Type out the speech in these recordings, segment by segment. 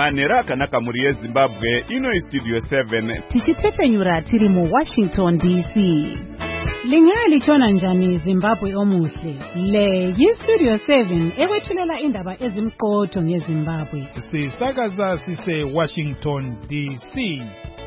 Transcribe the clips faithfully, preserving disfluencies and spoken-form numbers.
manhero akanaka muri yeZimbabwe. Ino iStudio seven tichitepfenyura tiri muWashington D C. Lingaya lichona njani Zimbabwe omuhle? Le yiStudio seven ewethulela indaba ezimqotho ngeZimbabwe. Sisakaza sise Washington D C.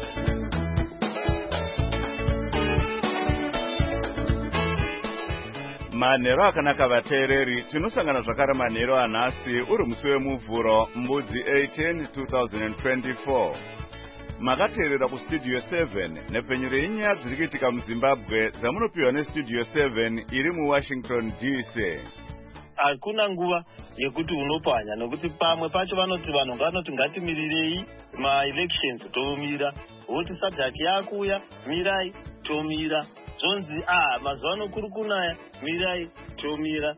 manhero akanaka vateereri, tinosangana zvakare manhero anhasi uri musi wemuvhuro mbudzi eighteen two thousand twenty-four. Makateerera kuStudio seven nepfenyuro yenyaya dziri kuitika muZimbabwe dzamunopiwa neStudio seven iri muWashington D C. Hakuna nguva yekuti unopanya nokuti pamwe pacho vanoti vanhu vanoti ngatimirirei ma-elections tomira, voti SADC yakuya mirai tomira, zonzi ah mazuva ano kuri kunaya mirai tomira.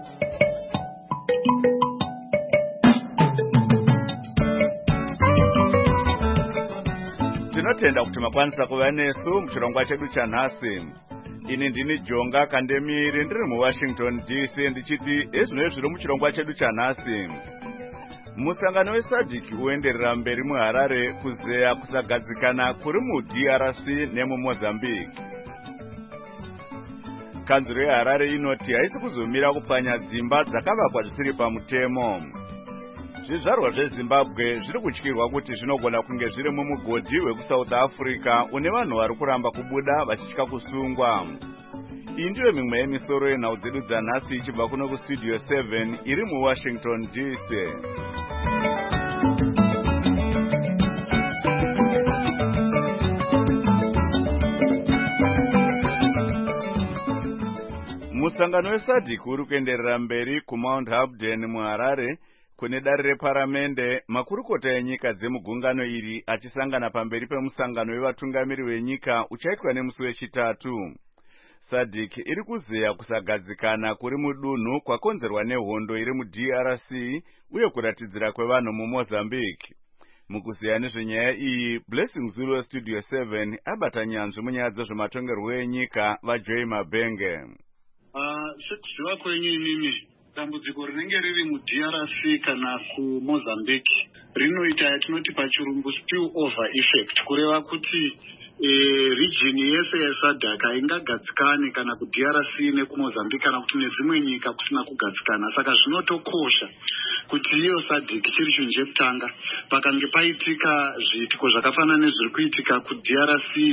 Tinotenda kuti makwanisa kuva nesu muchirongwa chedu chanhasi. Ini ndini Jonga Kandemiri ndiri muWashington D C ndichiti ezvino zviri muchirongwa chedu chanhasi. Musangano weSADC uenderera mberi muHarare kuzeya kusagadzikana kuri muD R C nemuMozambique. Kanzuro yeHarare inoti haisi kuzomira kupanya dzimba dzakavakwa zvisiri pamutemo. Zvizvarwa zveZimbabwe zviri kutyirwa kuti zvinogona kunge zviri mumugodhi wekuSouth Africa une vanhu vari kuramba kubuda vachitya kusungwa. Iyi ndiyo mimwe yemisoro yenhau dzedu dzanhasi ichibva kuno kuStudio seven iri muWashington D C. Musangano weSADC uri kuenderera mberi kuMount Hampden muHarare kune dare reparamende. Makurukota enyika dzemugungano iri achisangana pamberi pemusangano wevatungamiri wenyika uchaitwa nemusi wechitatu. SADC iri kuzeya kusagadzikana kuri mudunhu kwakonzerwa nehondo iri muD R C uye kuratidzira kwevanhu muMozambique. Mukuzeya nezvenyaya iyi, Blessing Zulu weStudio seven abata nyanzvi munyaya dzezvematongerwo enyika vaJoy Mabenge. Sekuziva kwenyu inini, dambudziko rinenge riri muD R C kana kuMozambique rinoita yatinoti pachirungu spill over effect, kureva kuti E, region yese yeSADC ingagadzikane kana kuD R C nekuMozambique kana kuti nedzimwe nyika kusina kugadzikana. Saka zvinotokosha kuti iyo SADC chiri chinhu chekutanga pakange paitika zviitiko zvakafanana nezviri kuitika kuD R C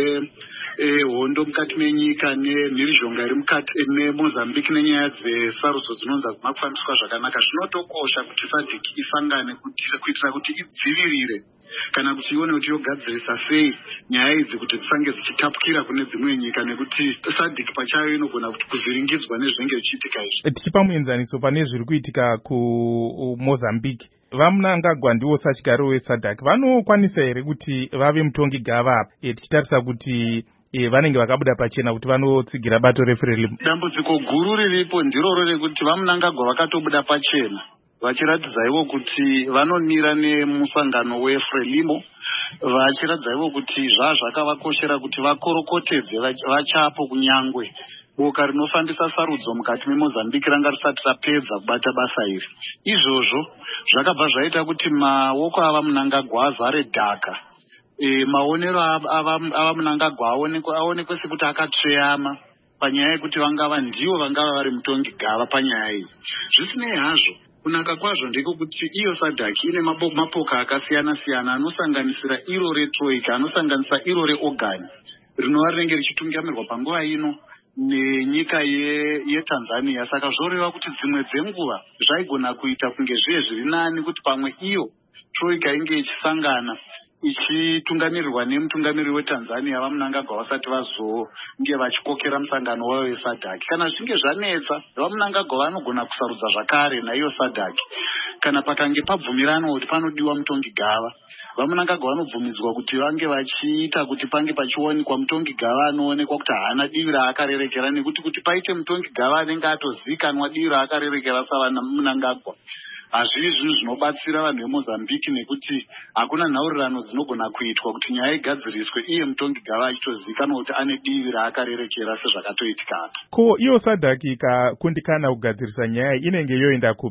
zvehondo e, mukati menyika nemhirizhonga iri mukati neMozambique nenyaya dzesarudzo dzinonzi hadzina kufambiswa zvakanaka, zvinotokosha kuti SADC isangane kuitira kuti idzivirire kana kuti ione kuti yogadzirisa sei nyaya idzi kuti dzisange dzichitapukira kune dzimwe nyika, nekuti SADC pachayo inogona kuti kuvhiringidzwa nezvinenge zvichiitika izvi. Tichipa muenzaniso pane zviri kuitika kuMozambique, vaMnangagwa ndiwo sachigariro weSADC vanokwanisa here kuti vave mutongi gava apa, tichitarisa kuti E, vanenge vakabuda pachena kuti vanotsigira bato reFrelimo? Dambudziko guru riripo ndiroro rekuti vaMnangagwa vakatobuda pachena vachiratidza ivo kuti vanomira nemusangano weFrelimo, vachiratidza ivo kuti zvazvakavakoshera kuti vakorokotedze vachapo kunyangwe boka rinofambisa sarudzo mukati meMozambique ranga risati rapedza kubata basa iri. Izvozvo zvakabva zvaita kuti maoko avaMnangagwa azare dhaka. E, maonero avaMnangagwa aonekwe sekuti akatsveyama panyaya yekuti vangava ndivo vangava vari mutongi gava panyaya iyi. Zvisinei hazvo, kunaka kwazvo ndiko kuti iyo SADC ine mapoka akasiyana siyana anosanganisira iro reTroika, anosanganisa iro reOrgan rinova rinenge richitungamirirwa panguva ino nenyika yeTanzania. Saka zvoreva kuti dzimwe dzenguva zvaigona kuita kunge zviye zviri nani kuti pamwe iyo Troika inge ichisangana ichitungamirirwa nemutungamiriri weTanzania vaMnangagwa vasati vazonge vachikokera musangano wavo weSADC. Kana zvichinge zvanetsa, vaMnangagwa vanogona kusarudza zvakare naiyo SADC. Kana pakange pabvumirana kuti panodiwa mutongi gava, vaMnangagwa vanobvumidzwa kuti vange vachiita kuti pange pachionekwa mutongi gava anoonekwa kuti haana divi raakarerekera, nekuti kuti paite mutongi gava anenge atozikanwa divi raakarerekera savaMnangagwa, hazviri zvinhu zvinobatsira vanhu veMozambique, nekuti hakuna nhaurirano dzinogona kuitwa kuti nyaya igadziriswe iye mutongi gava achitozikanwa kuti ane divi raakarerekera sezvakatoitika apa. Ko iyo SADC ikakundikana kugadzirisa nyaya inenge yoenda kupi?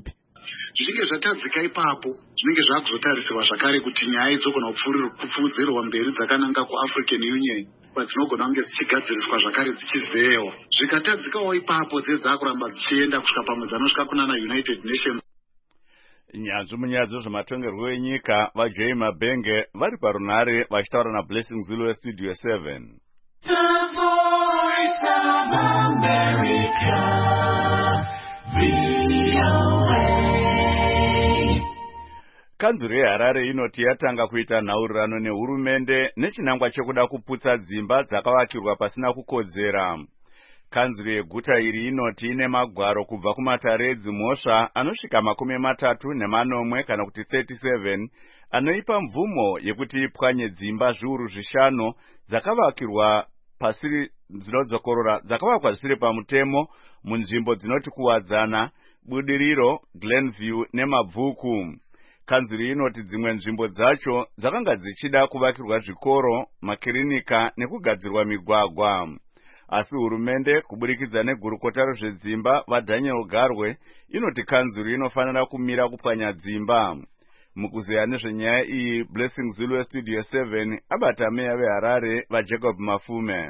zvichinge zvatadzika ipapo zvinenge zvakuzotarisirwa zvakare kuti nyaya idzogona kupfuudzirwa mberi dzakananga kuAfrican Union kwadzinogona kunge dzichigadziriswa zvakare dzichizeyewa. Zvikatadzikawo ipapo dze dzakuramba dzichienda kusvika pamwe dzanosvika kunana United Nations. Nyanzvi munyadzo zvematongerwo enyika vaJoy Mabenge vari parunhare vachitaura naBlessing Zulu Studio seven. The Voice of America, V O A. Kanzuro yeHarare inoti yatanga kuita nhaurirano nehurumende nechinangwa chekuda kuputsa dzimba dzakavakirwa pasina kukodzera. Kanzuro yeguta iri inoti ine magwaro kubva kumatare edzimhosva anosvika makumi matatu nemanomwe kana kuti thirty-seven anoipa mvumo yekuti ipwanye dzimba zviuru zvishanu dzakavakirwa pasiri dzinodzokorora dzakavakwa zvisiri pamutemo munzvimbo dzinoti kuwadzana, Budiriro, Glenview neMabvuku. Kanzuro inoti dzimwe nzvimbo dzacho dzakanga dzichida kuvakirwa zvikoro, makirinika nekugadzirwa migwagwa. Asi hurumende kuburikidza negurukota rezvedzimba vaDaniel Garwe inoti kanzuro inofanira kumira kupwanya dzimba. Mukuzeya nezvenyaya iyi Blessing Zulu Studio seven abata meya veHarare vaJacob Mafume.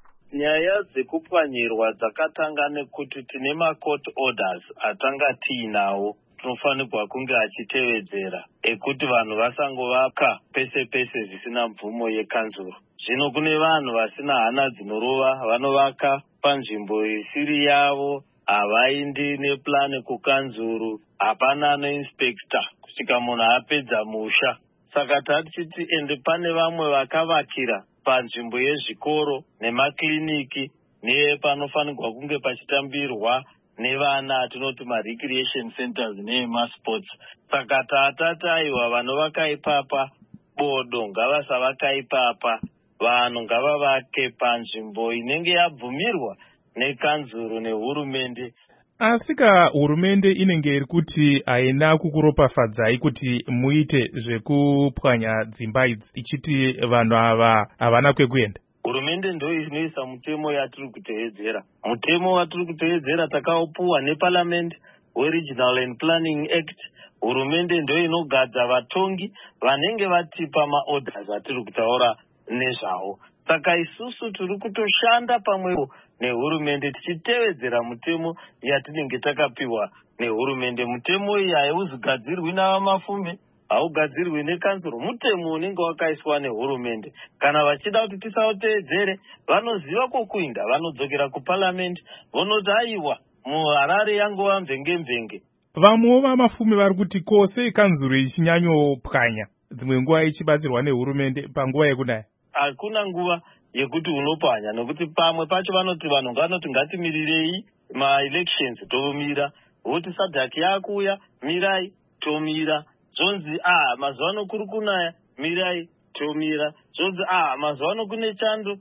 Nyaya dzekupwanyirwa dzakatanga nekuti tine macourt orders atanga tiinawo tinofanirwa kunge achitevedzera ekuti vanhu vasangovaka pese pese zvisina mvumo yekanzuro. Zvino kune vanhu vasina hana dzinorova vanovaka panzvimbo isiri yavo, havaindi neplani kukanzuro, hapana neinspector kusvika munhu apedza musha. Saka tatichiti ende pane vamwe vakavakira panzvimbo yezvikoro nemakliniki nepanofanirwa kunge pachitambirwa nevana atinoti marecreation centers neemasports. Saka tatati aiwa vanovaka ipapa bodo ngavasavaka ipapa, vanhu ngavavake panzvimbo inenge yabvumirwa nekanzuro nehurumende. Asika hurumende inenge iri kuti haina kukuropafadzai kuti muite zvekupwanya dzimba idzi ichiti vanhu ava havana kwekuenda. Hurumende ndo inoisa mutemo yatiri kutevedzera. Mutemo watiri kutevedzera takaupuwa neParliament weRegional and Planning Act. Hurumende ndo inogadza vatongi vanenge vatipa maorders atiri kutaura nezvawo. Saka isusu tiri kutoshanda pamwepo nehurumende tichitevedzera mutemo yatinenge takapiwa nehurumende. Mutemo iyi hauzigadzirwi navamafume, haugadzirwi nekanzuro, mutemo unenge wakaiswa nehurumende. Kana vachida kuti tisautevedzere vanoziva kokuinda, vanodzokera kuParliament vonoti aiwa muHarare yangova mvenge-mvenge. Vamwewo vamafume vari kuti kose kanzuro ichinyanyopwanya dzimwe nguva ichibatsirwa nehurumende panguva yekunaya. Hakuna nguva yekuti unopwanya nokuti pamwe pacho vanoti vanhu vanoti ngatimirirei ma-elections tomira, voti sadhaki yakuya mirai tomira, zvonzi ah mazuva ano kuri kunaya mirai tomira, zvonzi ah mazuva ano kune chando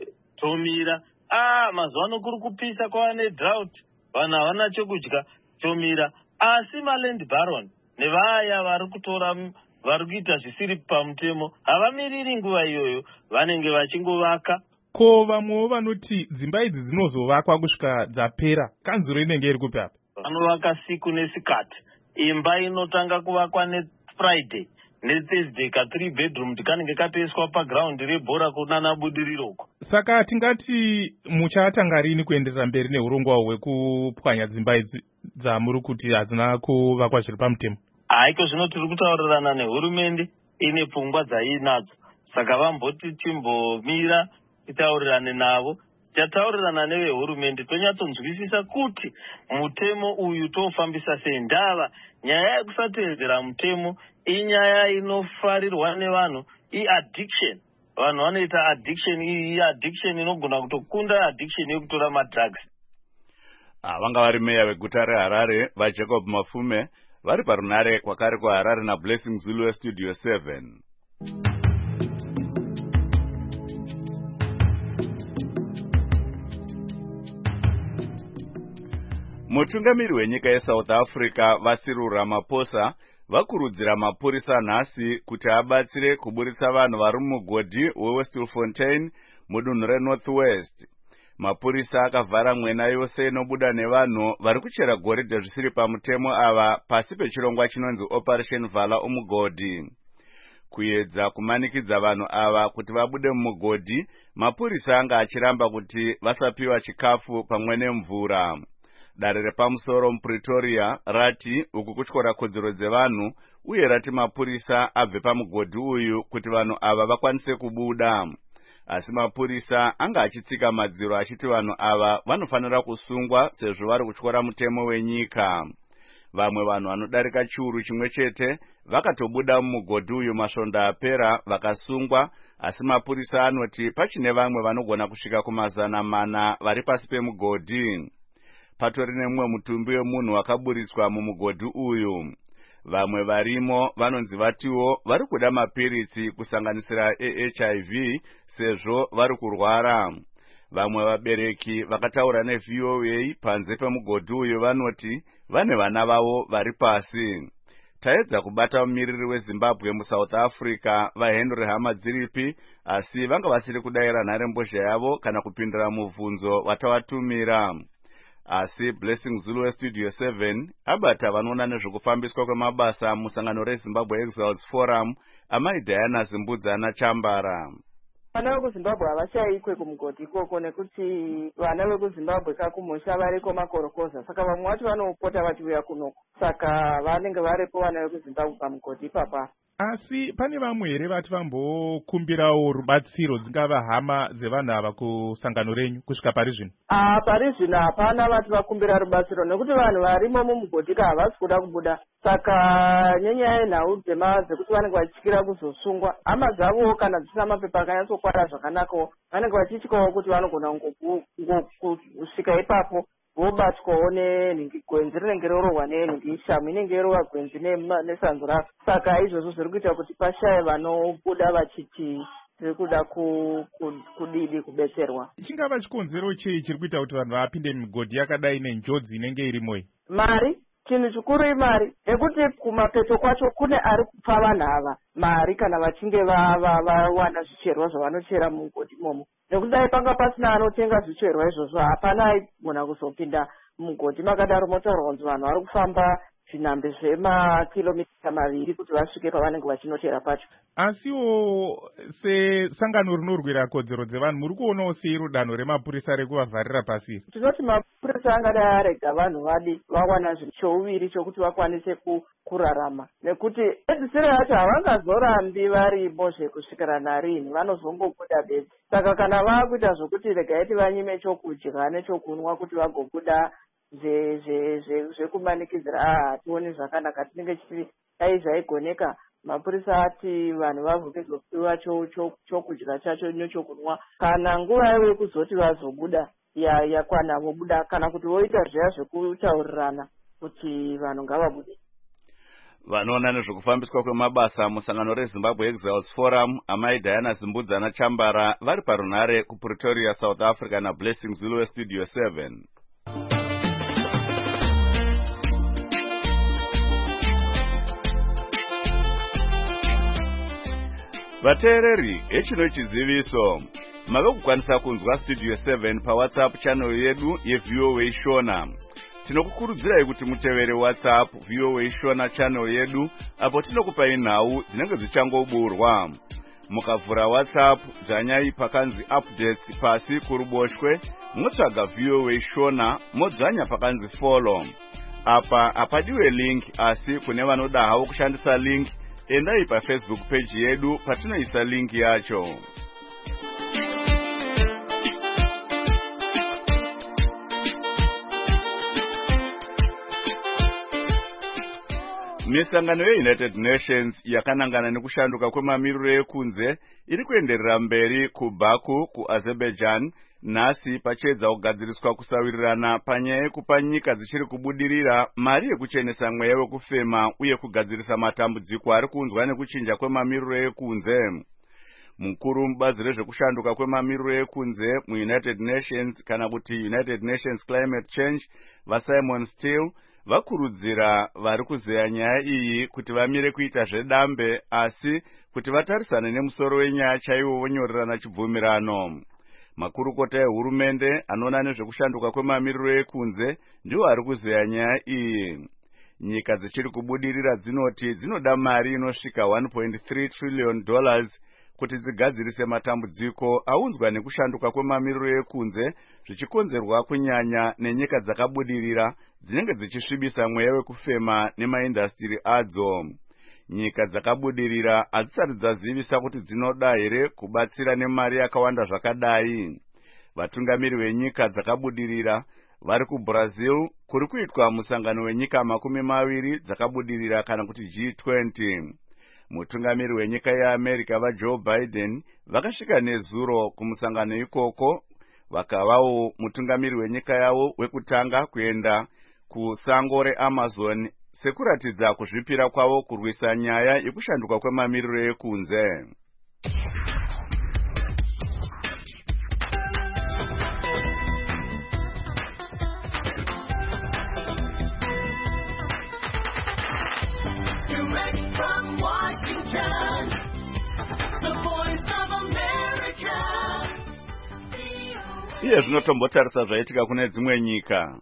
tomira, ah mazuva ano kuri kupisa kwava nedrought vanhu havana chekudya tomira. Asi maland baron nevaya vari kutora vari kuita zvisiri pamutemo havamiriri nguva iyoyo, vanenge vachingovaka. Ko vamwewo vanoti dzimba idzi dzinozovakwa kusvika dzapera, kanzuro inenge iri kupi apa? Vanovaka siku nesikati. Imba inotanga kuvakwa neFriday neThursday ka three bedroom tikanenge katoiswa paground rebhora kunana Budiriroko. Saka tingati muchatanga rini kuenderera mberi neurongwa hwekupwanya dzimba idzi dzamuri kuti hadzina kuvakwa zviri pamutemo? Haiko zvino tiri kutaurirana nehurumende ine pfungwa dzainadzo. Saka vamboti timbomira titaurirane navo, tichataurirana nevehurumende tonyatsonzwisisa kuti mutemo uyu tofambisa sei. Ndava nyaya yekusatevedzera mutemo inyaya inofarirwa nevanhu, iaddiction. Vanhu vanoita addiction, iyi addiction inogona kutokunda addiction yekutora madrugs. Vanga vari meya veguta reHarare vaJacob Mafume vari parunhare kwakare kwaHarare naBlessing Zulu Studio seven. Mutungamiri wenyika yeSouth Africa Cyril Ramaphosa vakurudzira mapurisa nhasi kuti abatsire kuburitsa vanhu vari mumugodhi weWestfontein mudunhu reNorth West. Mapurisa akavhara mwena yose inobuda nevanhu vari kuchera goridhe zvisiri pamutemo ava pasi pechirongwa chinonzi Operation Vala umugodhi. Kuedza kumanikidza vanhu ava kuti vabude mumugodhi, mapurisa anga achiramba kuti vasapiwa chikafu pamwe nemvura. Dare repamusoro muPretoria rati uku kutyora kodzero dzevanhu uye rati mapurisa abve pamugodhi uyu kuti vanhu ava vakwanise kubuda. Asi mapurisa anga achitsika madziro achiti vanhu ava vanofanira kusungwa sezvo vari kutyora mutemo wenyika. Vamwe vanhu vanodarika chiuru chimwe chete vakatobuda mumugodhi uyu masvondo apera vakasungwa, asi mapurisa anoti pachine vamwe vanogona kusvika kumazana mana vari pasi pemugodhi. Patori nemumwe mutumbi wemunhu wakaburitswa mumugodhi uyu. Vamwe varimo vanonzi vatiwo vari kuda mapiritsi kusanganisira A H I V sezvo vari kurwara. Vamwe vabereki vakataura neV O A panze pemugodhi uyu vanoti vane vana vavo vari pasi. Taedza kubata mumiriri weZimbabwe muSouth Africa vaHenry Hamadziripi, asi vanga vasiri kudayira nharembozha yavo kana kupindura mubvunzo watavatumira. Asi Blessing Zulu weStudio seven abata vanoona nezvekufambiswa kwemabasa musangano reZimbabwe Exiles Forum amai Diana Zimbudzana Chambara. Vana vekuZimbabwe havachayikwe kumugodhi ikoko nekuti vana vekuZimbabwe kakumusha variko makorokoza, saka vamwe vacho vanopota vachiuya kunoko, saka vanenge varipo vana vekuZimbabwe pamugodhi ipapa. Asi pane vamwe here vati vambokumbirawo rubatsiro dzingava hama dzevanhu ava kusangano renyu kusvika pari zvino? Ah, pari zvino hapana vati vakumbira rubatsiro nekuti vanhu varimo mumugodhi ka havasi kuda kubuda, saka nyenyaya yenhau dzema dzekuti vanenge vachityira kuzosungwa, hama dzavo kana dzisina mapepa akanyatsokwara zvakanakawo vanenge vachityawo kuti vanogona kusvika ipapo vobatwawo negwenzi rinenge rorohwa nenhingi shamu inenge irova gwenzi nesanzo racho. Saka izvozvo zviri kuita kuti pashaye vanobuda vachiti tiri kuda kudidi kubetserwa. Chingava chikonzero chei chiri kuita kuti vanhu vapinde mumigodhi yakadai nenjodzi inenge irimo iyi? Mari, chinhu chikuru imari, nekuti kumapeto kwacho kune ari kupa vanhu ava mari kana vachinge vawana zvicherwa zvavanochera mumugodhi imomo. Nekuti dai panga pasina anotenga zvicherwa izvozvo hapana aigona kuzopinda mumugodhi makadaro motaurwa kunzi vanhu vari kufamba zvinhambe zvemakilomita maviri kuti vasvike pavanenge vachinochera pacho. Asiwo sesangano rinorwira kodzero dzevanhu muri kuonawo sei rudanho remapurisa rekuvavharira pasi? Tinoti mapurisa angadai arega vanhu vadi vawana chouviri chokuti vakwanise kurarama, nekuti edzisiro yacho havangazorambi varimo zvekusvikira narini, vanozongobuda bedzi. Saka kana vakuita zvokuti regaiti vanyime chokudya nechokunwa kuti vagobuda zvekumanikidzira ah hationi zvakanaka, tinenge chiti dai zvaigoneka mapurisa ati vanhu vavhukizopiwa chokudya chacho nechokunwa kana nguva yavo yekuzoti vazobuda yakwana vobuda, kana kuti voita zviya zvekutaurirana kuti vanhu ngavabude. Vanoona nezvekufambiswa kwemabasa musangano reZimbabwe Exiles Forum amai Diana Zimbudzana Chambara vari parunhare kuPretoria, South Africa naBlessing Zulu weStudio seven. Vateereri, echino chiziviso. Mave kukwanisa kunzwa Studio seven paWhatsApp channel yedu yeV O A Shona. Tinokukurudzirai kuti mutevere WhatsApp V O A Shona channel yedu apo tinokupai nhau dzinenge dzichangoburwa. Mukavhura WhatsApp dzanyai pakanzi updates pasi kuruboshwe, motsvaga V O A Shona modzanya pakanzi follow. Apa apadiwe link asi kune vanoda havo kushandisa link, endai pa Facebook page yedu patinoisa link yacho. Misangano yeUnited Nations yakanangana nekushanduka kwemamiriro ekunze iri kuenderera mberi kuBaku kuAzerbaijan nhasi pachiedza kugadziriswa kusawirirana panyaya yekupa nyika dzichiri kubudirira mari yekuchenesa mweya wekufema uye kugadzirisa matambudziko ari kunzwa nekuchinja kwemamiriro ekunze. Mukuru mubazi rezvekushanduka kwemamiriro ekunze muUnited Nations kana kuti United Nations Climate Change vaSimon Still vakurudzira vari kuzeya nyaya iyi kuti vamire kuita zvedambe asi kuti vatarisane nemusoro wenyaya chaiwo vonyorerana chibvumirano. Makurukota ehurumende anoona nezvekushanduka kwemamiriro ekunze ndiwo ari kuzeya nyaya iyi. Nyika dzichiri kubudirira dzinoti dzinoda mari inosvika one point three trillion dollars kuti dzigadzirise matambudziko aunzwa nekushanduka kwemamiriro ekunze, zvichikonzerwa kunyanya nenyika dzakabudirira dzinenge dzichisvibisa mweya wekufema nemaindastiri adzo. Nyika dzakabudirira hadzisati dzazivisa kuti dzinoda here kubatsira nemari yakawanda zvakadai. Vatungamiri venyika dzakabudirira vari kuBrazil kuri kuitwa musangano wenyika makumi maviri dzakabudirira kana kuti G twenty. Mutungamiri wenyika yeAmerica vaJoe Biden vakasvika nezuro kumusangano ikoko, vakavawo mutungamiri wenyika yavo wekutanga kuenda kusango reAmazon sekuratidza kuzvipira kwavo kurwisa nyaya yekushanduka kwemamiriro ekunze. Direct from Washington, the voice of America. Iye zvinotombotarisa zvaitika kune dzimwe nyika.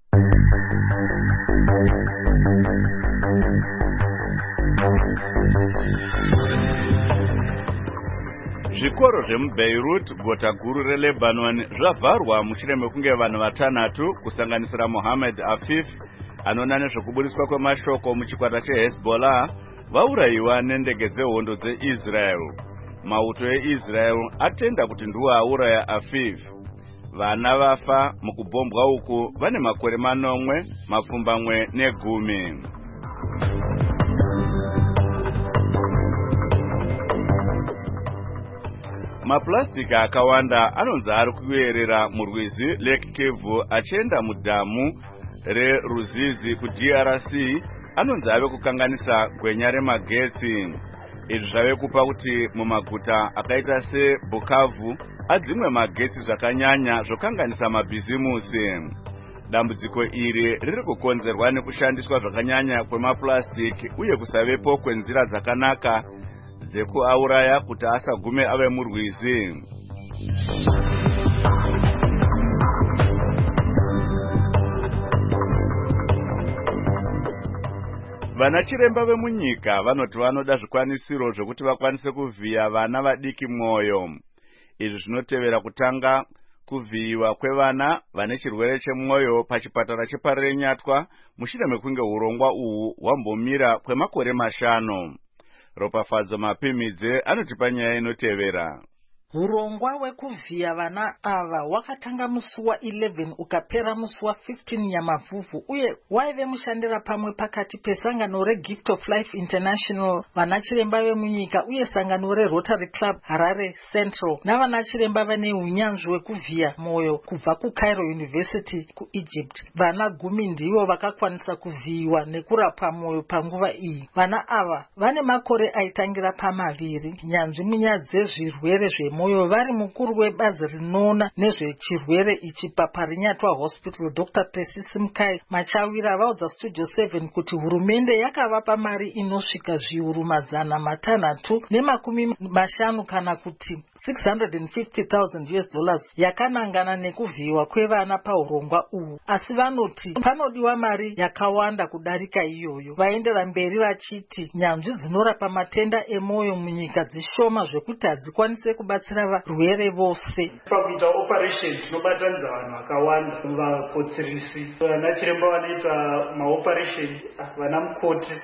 Zvikoro zvemuBeirut, gota guru reLebanon, zvavharwa mushure mekunge vanhu vatanhatu kusanganisira Mohammed Afif anoona nezvekubudiswa kwemashoko muchikwata cheHezbollah vaurayiwa nendege dzehondo dzeIsrael. Mauto eIsrael atenda kuti ndiwo auraya Afif. Vana vafa mukubhombwa uku vane makore manomwe, mapfumbamwe negumi. Maplastika akawanda anonzi ari kuyerera murwizi Lake Kivu achienda mudhamu reRuzizi kuD R C anonzi ave kukanganisa gwenya remagetsi. Izvi zvave kupa kuti mumaguta akaita seBukavu adzimwe magetsi zvakanyanya zvokanganisa mabhizimusi. Dambudziko iri riri kukonzerwa nekushandiswa zvakanyanya kwemaplastiki uye kusavepo kwenzira dzakanaka dzekuauraya kuti asagume ave murwizi. Vana chiremba vemunyika vanoti vanoda zvikwanisiro zvokuti vakwanise kuvhiya vana vadiki mwoyo. Izvi zvinotevera kutanga kuvhiyiwa kwevana vane chirwere chemwoyo pachipatara cheParenyatwa mushure mekunge urongwa uhu hwambomira kwemakore mashanu. Ropafadzo Mapimidze anotipa nyaya inotevera. Urongwa wekuvhiya vana ava wakatanga musi wa11 ukapera musi wa15 Nyamavhuvhu uye waive mushandira pamwe pakati pesangano reGift of Life International, vana chiremba vemunyika uye sangano reRotary Club Harare Central navana chiremba vane unyanzvi wekuvhiya mwoyo kubva kuCairo University kuEgypt. Vana gumi ndivo vakakwanisa kuvhiyiwa nekurapwa mwoyo panguva iyi. Vana ava vane makore aitangira pamaviri. Nyanzvi munyaya dzezvirwere zvemwoyo moyo vari mukuru webazi rinoona nezvechirwere ichi paParenyatwa Hospital Doctor Pesisi Mukai Machawira vaudza Studio seven kuti hurumende yakavapa mari inosvika zviuru mazana matanhatu nemakumi mashanu kana kuti six hundred fifty thousand U S dollars yakanangana nekuvhiyiwa kwevana paurongwa uhu, asi vanoti panodiwa mari yakawanda kudarika iyoyo. Vaendera mberi vachiti nyanzvi dzinorapa matenda emwoyo munyika dzishoma zvekuti hadzikwanise kubatsira varwere vose. Pakuita operation tinobatanidza vanhu vakawanda, vakotsirisi, vana chiremba vanoita maoperation, vana mukoti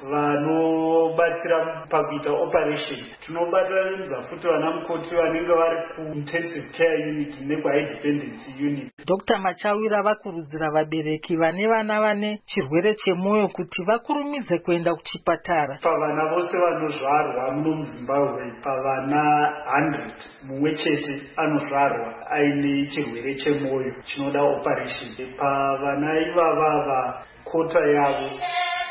vanobatsira pakuita operation. Tinobatanidza futi vana mukoti vanenge vari ku-intensive care unit nekwa-high dependency unit. Doctor Machawira vakurudzira vabereki vane vana vane chirwere chemwoyo kuti vakurumidze kuenda kuchipatara. Pavana vose vanozvarwa muno muZimbabwe, pavana one hundred mumwe chete anozvarwa aine chirwere chemwoyo chinoda operation. Pavana ivava kota yavo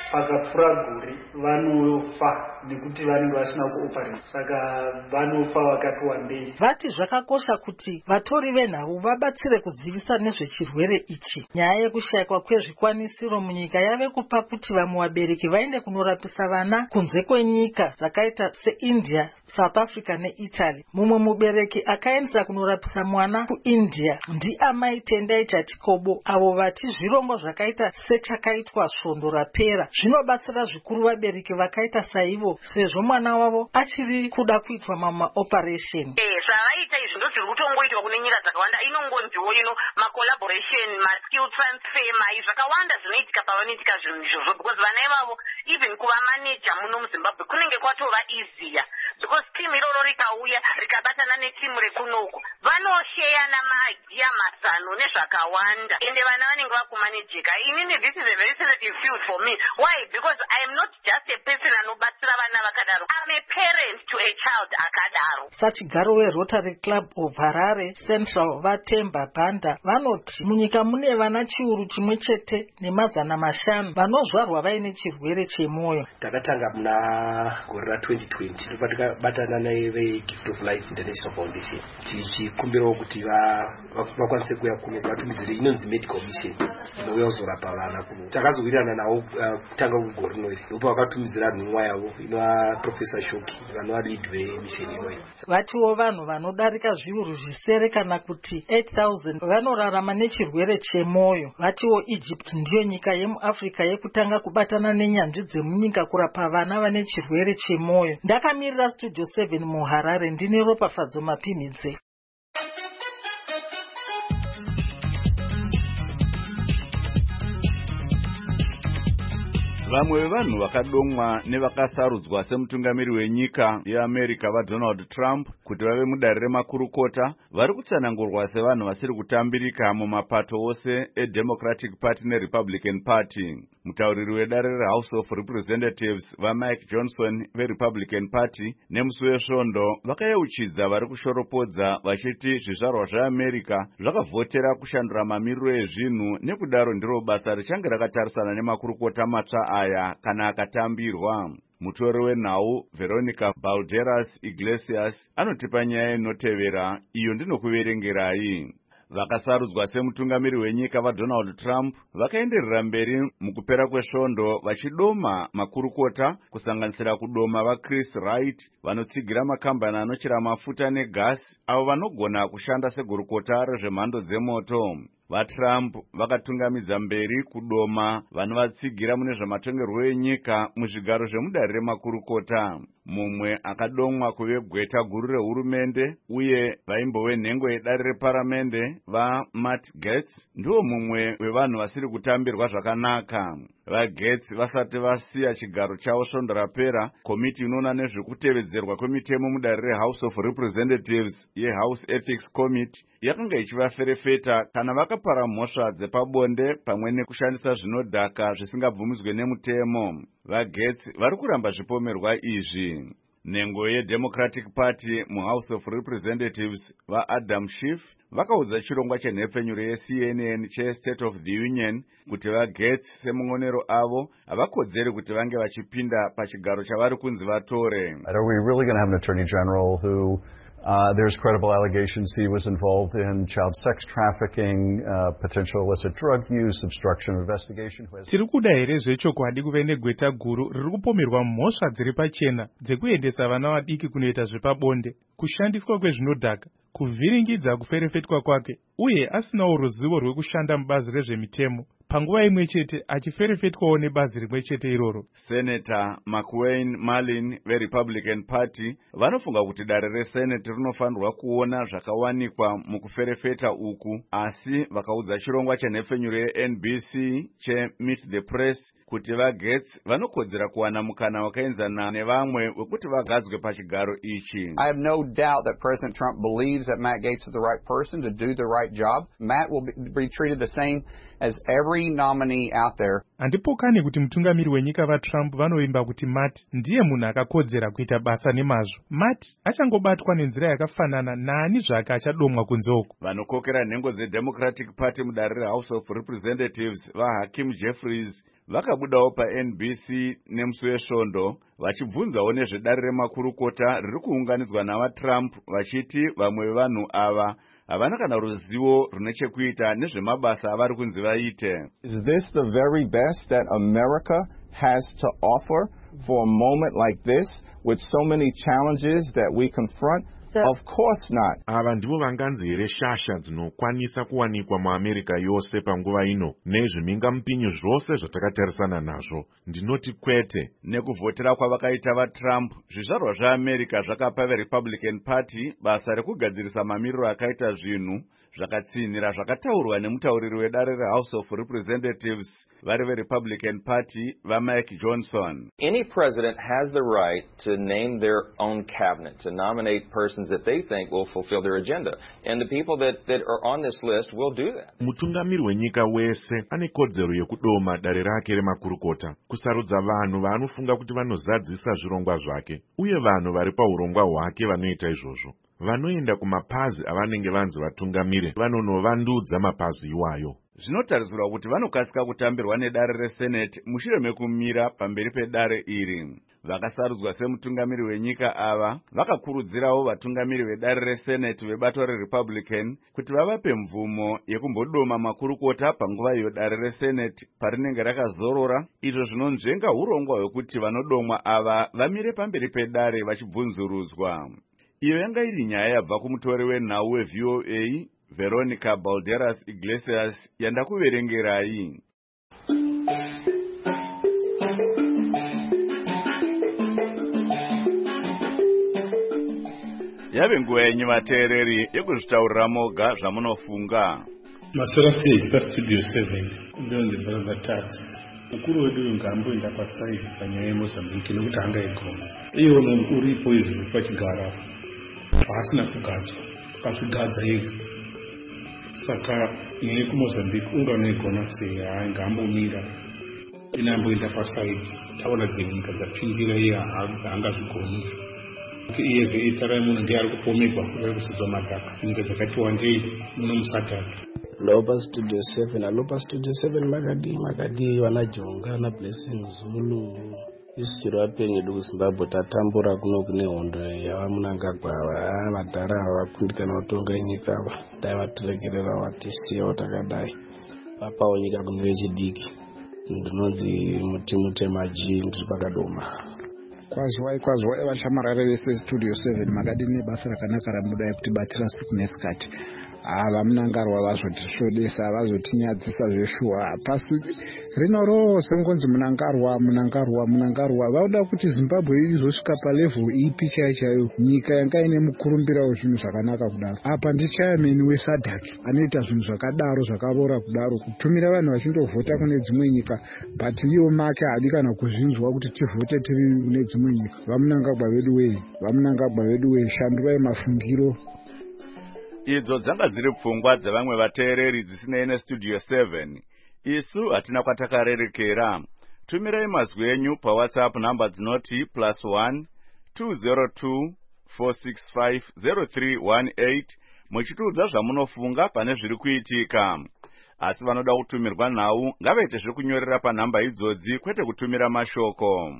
pakapfuura gore vanofa nekuti vanenge vasina kuoperate, saka vanofa vakati wandei. Vati zvakakosha kuti vatori venhau vabatsire kuzivisa nezvechirwere ichi. Nyaya yekushayikwa kwezvikwanisiro munyika yave kupa kuti vamwe vabereki vaende kunorapisa vana kunze kwenyika dzakaita seIndia, South Africa neItaly. Mumwe mubereki akaendesa kunorapisa mwana kuIndia ndiamai Tendai Chatikobo, avo vati zvirongwa zvakaita sechakaitwa svondo rapera zvinobatsira zvikuru vabereki vakaita saivo, sezvo mwana wavo achiri kuda kuitwa mama operation. Eh, zvavaita izvi ndo zviri kutongoitwa kune nyika dzakawanda. Inongonziwo ino ma collaboration, ma skill transfer, mai zvakawanda zvinoitika pavanoitika zvinhu izvozvo, because vana ivavo even kuva manager muno muZimbabwe kunenge kwatova easier, because team iroro rikauya rikabatana netimu rekunoku vanosheyana maidea mazano nezvakawanda, ende vana vanenge vakumanejeka. Inini this is a very sensitive field for me. Why? Because I am not just a person anobatsira vana vakadaro, I'm a parent to a child akadaro. Sachigaro weRotary Club of Harare Central Vatemba Banda vanoti munyika mune vana chiuru chimwe chete nemazana mashanu vanozvarwa vaine chirwere chemwoyo. Takatanga muna gore ra twenty twenty ndipo tikabatana neveGift of Life International Foundation tichikumbirawo kuti vakwanise kuya kuno vatumidzire inonzi medical mission inouya kuzorapa vana kuno. Takazowirirana nawo kutanga kugore rinori ndipo vakatumidzira nhumwa yavo inova Professor Shoki vanova lead vemission inoyi. Vatiwo vanhu vanodarika zviuru zvisere kana kuti eight thousand vanorarama nechirwere chemwoyo. Vatiwo Egypt ndiyo nyika yemuAfrica yekutanga kubatana nenyanzvi dzemunyika kurapa vana vane chirwere chemwoyo. Ndakamirira Studio seven muHarare ndine Ropafadzo Mapimidze. Vamwe vevanhu vakadomwa nevakasarudzwa semutungamiri wenyika yeAmerica vaDonald Trump kuti vave mudare remakurukota vari kutsanangurwa sevanhu vasiri kutambirika mumapato ose eDemocratic Party neRepublican Party. Mutauriri wedare reHouse of Representatives vaMike Johnson veRepublican Party nemusi wesvondo vakayeuchidza vari kushoropodza vachiti zvizvarwa zveAmerica zvakavhotera kushandura mamiriro ezvinhu, nekudaro ndiro basa richange rakatarisana nemakurukota matsva aya kana akatambirwa. Mutori wenhau Veronica Balderas Iglesias anotipa nyaya inotevera, iyo ndinokuverengerai. Vakasarudzwa semutungamiri wenyika vaDonald Trump vakaenderera mberi mukupera kwesvondo vachidoma makurukota kusanganisira kudoma vaChris Wright vanotsigira makambani anochera mafuta negasi avo vanogona kushanda segurukota rezvemhando dzemoto. VaTrump vakatungamidza mberi kudoma vanovatsigira mune zvematongerwo enyika muzvigaro zvemudare remakurukota. Mumwe akadomwa kuve gweta guru rehurumende uye vaimbove nhengo yedare reparamende vaMatt Gaetz ndiwo mumwe wevanhu vasiri kutambirwa zvakanaka. VaGaetz vasati vasiya chigaro chavo svondo rapera, komiti inoona nezvekutevedzerwa kwemitemo mudare reHouse of Representatives yeHouse Ethics Committee yakanga ichivaferefeta kana vakapara mhosva dzepabonde pamwe nekushandisa zvinodhaka zvisingabvumidzwe nemutemo. VaGaetz vari kuramba zvipomerwa izvi. Nhengo yeDemocratic Party muHouse of Representatives vaAdam Schiff vakaudza chirongwa chenhepfenyuro yeC N N cheState of the Union kuti vaGaetz semungonero avo havakodzeri kuti vange vachipinda pachigaro chavari kunzi vatore. Are we really going to have an Attorney General who Uh, there's credible allegations he was involved in child sex trafficking, uh, potential illicit drug use, obstruction of investigation. Tiri kuda here zvechokwadi kuve negweta guru riri kupomerwa mhosva dziri pachena dzekuendesa vana vadiki kunoita zvepabonde, kushandiswa kwezvinodhaka, kuvhiringidza kuferefetwa kwake, uye asinawo ruzivo rwekushanda mubazi rezvemitemo, panguva imwe chete achiferefetwawo nebazi rimwe chete iroro. Senator McWayne Marlin veRepublican Party vanofunga kuti dare reSenate rinofanirwa kuona zvakawanikwa mukuferefeta uku, asi vakaudza chirongwa chenhepfenyuro yeN B C cheMeet the Press kuti vaGaetz vanokodzera kuwana mukana wakaenzana nevamwe wekuti vagadzwe pachigaro ichi. I have no doubt that President Trump believes that Matt Gaetz is the right person to do the right job. Matt will be, be treated the same as every every nominee out there. Handipokani kuti mutungamiri wenyika vaTrump vanovimba kuti Matt ndiye munhu akakodzera kuita basa nemazvo. Matt achangobatwa nenzira yakafanana naani zvake achadomwa kunzoko. Vanokokera nhengo dzeDemocratic Party mudare reHouse of Representatives vaHakeem Jeffries vakabudawo paN B C nemusi wesvondo vachibvunzawo nezvedare remakurukota riri kuunganidzwa navaTrump vachiti vamwe vevanhu ava havana kana ruzivo rune chekuita nezvemabasa avari kunzi vaite. Is this the very best that America has to offer for a moment like this with so many challenges that we confront? Of course not. Ava ndivo vanganzi here shasha dzinokwanisa kuwanikwa muAmerica yose panguva ino nezvimhingamupinyi zvose zvatakatarisa nazvo. Ndinoti kwete. Nekuvhotera kwavakaita vaTrump, zvizvarwa zvaAmerica zvakapa veRepublican Party basa rekugadzirisa mamiriro akaita zvinhu zvakatsinhira zvakataurwa nemutauriri wedare reHouse of Representatives vari veRepublican Party vaMike Johnson. Any president has the right to name their own cabinet, to nominate persons that they think will fulfill their agenda. And the people that, that are on this list will do that. Mutungamiri wenyika wese ane kodzero yekudoma dare rake remakurukota, kusarudza vanhu vanofunga kuti vanozadzisa zvirongwa zvake, uye vanhu vari paurongwa hwake vanoita izvozvo. Vanoenda kumapazi avanenge vanzi vatungamire, vanonovandudzwa mapazi iwayo. Zvinotarisirwa kuti vanokasika kutambirwa nedare reSenate mushure mekumira pamberi pedare iri. Vakasarudzwa semutungamiri wenyika ava vakakurudzirawo vatungamiri vedare reSenate vebato reRepublican kuti vavape mvumo yekumbodoma makurukota panguva iyo dare reSenate parinenge rakazorora, izvo zvinonzvenga urongwa hwekuti vanodomwa ava vamire pamberi pedare vachibvunzurudzwa. Iyo yanga iri nyaya yabva kumutori wenhau weV O A Veronica Balderas Iglesias yandakuverengerai. Yave nguva yenyu vateereri yekuzvitaurira moga zvamunofunga. Masora sei paStudio seven ndonzi Brother Tax. Mukuru wedu ngamboenda pasaidi panyaya yeMozambique nekuti anga igona. Iwo uripo izvi pachigara pasina kugadzwa, pakazvigadza yega. Saka nyaya yekuMozambique ungano igona sei haanga ambomira. Ine amboenda pasaidi taona dzimwe nyika dzapingira iye haangazvigoni. Iye itarai munhu ndiye ari kupomerwa futi kuzodzwa madhaka. Nyika dzakati wandei muno musadhaka. Lopa Studio seven, alopa Studio seven Magadi, Magadi wanajonga na Blessing Zulu. Isiro apenye duku Zimbabwe tatambura kuno kune hondo yava Mnangagwa vadhara vakundikana kutonga nyika ava. Dai vatiregerera vatisiya watakadai. Vapawo nyika kune vechidiki. Ndinonzi Mutimu Temaji ndiri pakadoma. Kwazwai kwazwai vashamarare vese Studio seven Magadi nebasa rakanaka ramuda kuti batira siku nesikati. Ava Mnangarwa vazotishodesa vazotinyadzisa zveshuwa pasi rino rose ngonzi Mnangarwa Mnangarwa Mnangarwa vauda kuti Zimbabwe izosvika palevel ipi chaiyo chaiyo nyika yanga ine mukurumbira wezvinhu zvakanaka kudaro. Apa ndichairman weSADC anoita zvinhu zvakadaro zvakavora kudaro kutumira vanhu vachindovhota kune dzimwe nyika but iwo make hadi kana kuzvinzwa kuti tivhote tiri kune dzimwe nyika. Vamnangagwa vedu wei Vamnangagwa vedu wei shandurai mafungiro. Idzo dzanga dziri pfungwa dzavamwe vateereri dzisinei neStudio seven. Isu hatina kwatakarerekera. Tumirai mazwi enyu paWhatsApp namba dzinoti plus one two zero two four six five zero three one eight muchitiudza zvamunofunga pane zviri kuitika. Asi vanoda kutumirwa nhau ngavaite zvekunyorera panhamba idzodzi kwete kutumira mashoko.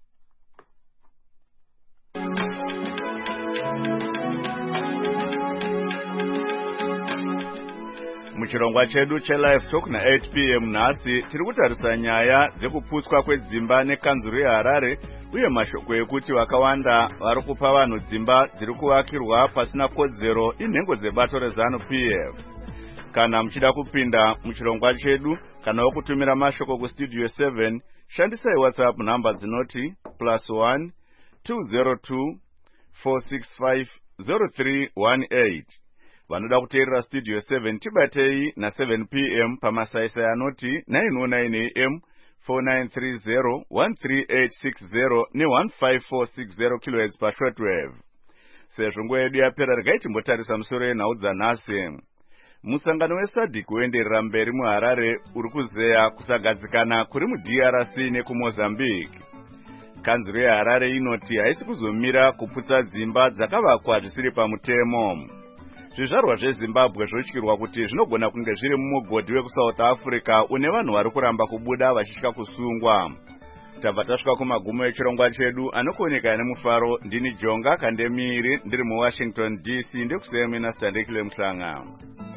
Muchirongwa chedu cheLive Talk na eight p m nhasi tiri kutarisa nyaya dzekuputswa kwedzimba nekanzuru yeHarare uye mashoko ekuti vakawanda vari kupa vanhu dzimba dziri kuvakirwa pasina kodzero inhengo dzebato reZANU P F. Kana muchida kupinda muchirongwa chedu kana kutumira mashoko kuStudio seven shandisai WhatsApp namba dzinoti plus one two zero two four six five zero three one eight. Vanoda kuteerera Studio seven tibatei na seven p m pamasaisa anoti nine oh nine a m four nine three zero one three eight six zero ne one five four six zero kilohertz pa shortwave. Sezvo nguva yedu yapera regai timbotarisa musoro yenhau dzanhasi. musangano wesadhiki uenderera mberi muharare uri kuzeya kusagadzikana kuri mud r c nekumozambique. Kanzuro yeharare inoti haisi kuzomira kuputsa dzimba dzakavakwa zvisiri pamutemo. Zvizvarwa zvezimbabwe zvotyirwa kuti zvinogona kunge zviri mumugodhi wekusouth africa une vanhu vari kuramba kubuda vachitya kusungwa. Tabva tasvika kumagumo echirongwa chedu anokuoneka nemufaro. Ndini Jonga Kandemiri ndiri muWashington D C. Ndekusemina Standekile Muhlanga.